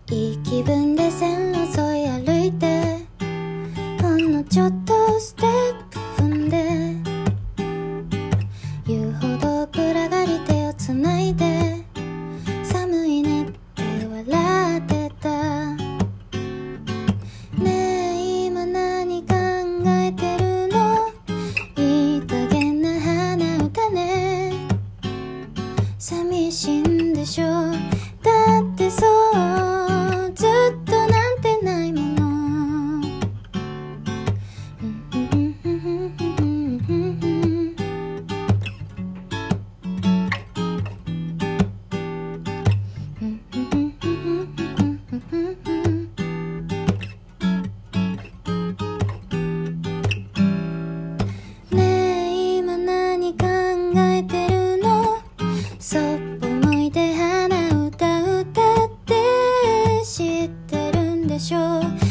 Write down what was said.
いい気分で線路沿い歩いて、ほんのちょっとステップ踏んで、言うほど暗がり手をつないで、寒いねって笑ってた。ねえ今何考えてるの、いい加減な鼻歌ね。寂しいんでしょ、だってそうずっとなんてないもの。ねえ今何考えてるの、そっぽ向いて鼻歌歌って知ってるんでしょう。